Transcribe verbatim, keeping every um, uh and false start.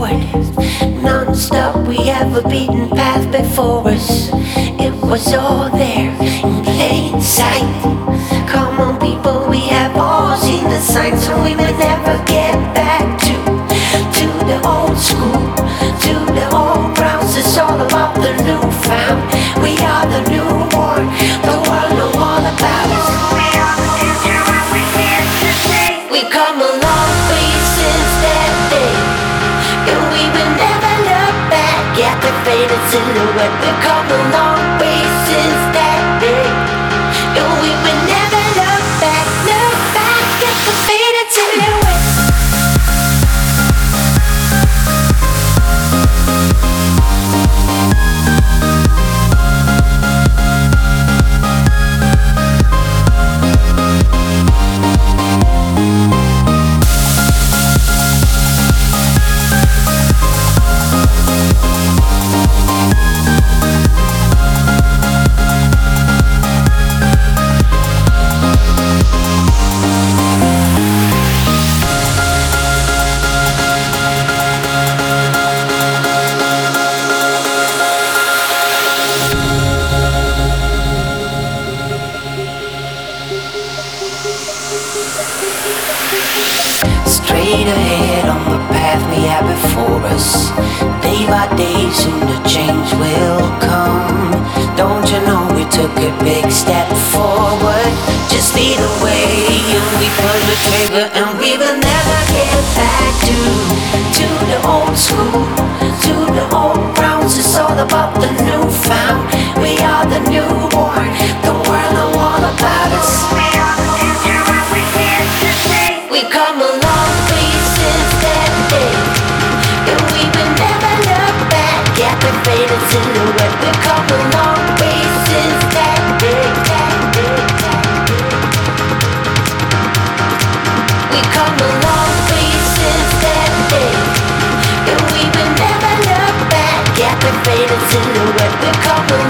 forward, non-stop. We have a beaten path before us. It was all there in plain sight. Come on people, we have all seen the signs, so we may never get back to to the old school, to the old grounds. It's all about the newfound. We are the newborn, the world know all about us. We are the future and we're here to stay. We've come a long way since that day, and we will never look back at the faded silhouette. We've come a long way since that day, and we will never look back, look back at the faded silhouette. Straight ahead on the path we have before us. Day by day, soon the change will come. Don't you know we took a big step forward? Just lead the way and we pull the trigger, and we will never get back to to the old school, to the old grounds. It's all about the newfound. We are the newborn, the world know all about us. We are the future and we're here to stay. We've come a long way since that day, and we will never look back at the faded silhouette. We've come a long way since that day, that day, that day. We've come a long way since that day, and we will never look back at the faded silhouette. We've come a